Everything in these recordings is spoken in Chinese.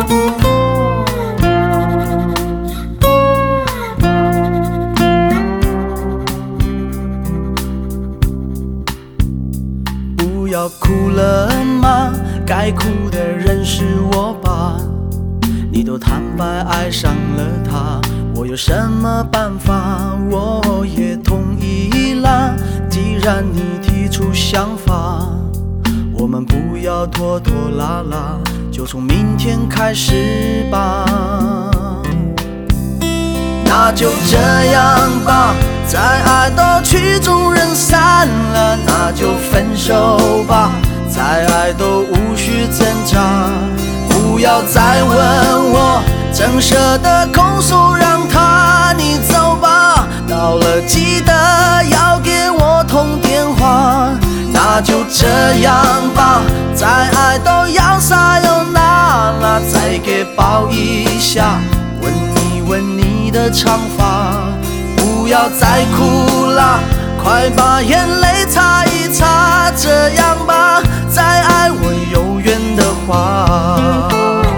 不要哭了吗？该哭的人是我吧？你都坦白爱上了他，我有什么办法？我也同意啦。既然你提出想法，我们不要拖拖拉拉，就从明天开始吧。那就这样吧，再爱都曲终人散了，那就分手吧，再爱都无需挣扎。不要再问我，真舍得空手让他你走吧，到了记得要给我通电话。那就这样吧，再爱都要撒又那拉，再给抱一下，吻一吻你的长发。不要再哭啦，快把眼泪擦一擦，这样吧，再爱我有缘的话。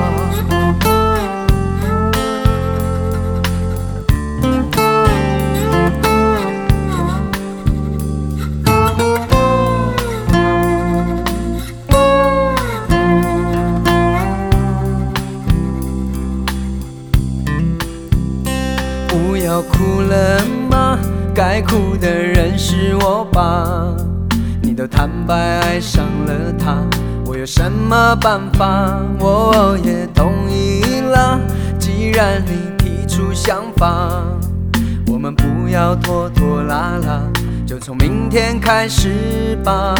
不要哭了吗？该哭的人是我吧？你都坦白爱上了他，我有什么办法？我也同意了。既然你提出想法，我们不要拖拖拉拉，就从明天开始吧。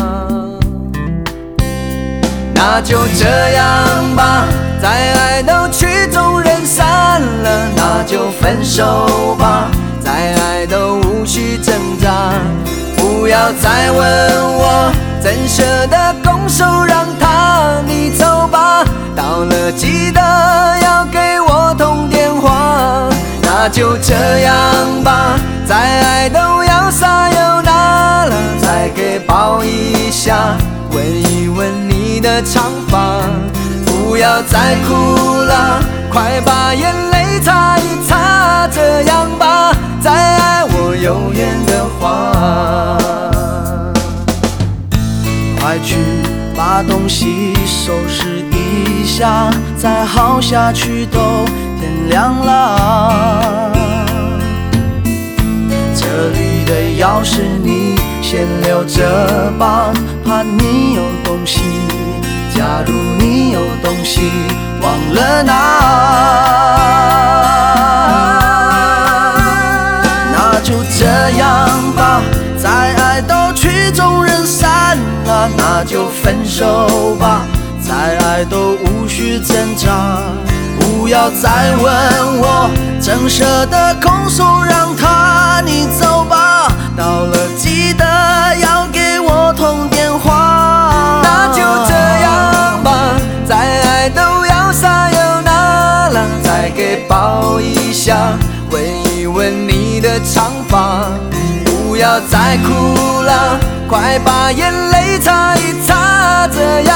那就这样吧，再爱都曲终人散了，那就分手吧，再爱都无需挣扎。不要再问我，怎舍得空手让他你走吧，到了记得要给我通电话。那就这样吧，再爱都要撒又那拉，再给抱一下，吻一吻你的长发。不要再哭了，快把眼泪擦一擦，这样吧，再爱我有缘的话。 快去把东西收拾一下，再耗下去都天亮了。这里的钥匙你先留着吧，怕你有东西，假如你有东西忘了拿，那就这样吧，再爱都曲终人散了，那就分手吧，再爱都无需挣扎。不要再问我，真舍得空手让他你走吧，到了记得要给我通电话。 那就这样吧，再爱都要撒又那拉，再给抱一下，吻一吻你的长发。不要再哭了，快把眼泪擦一擦，这样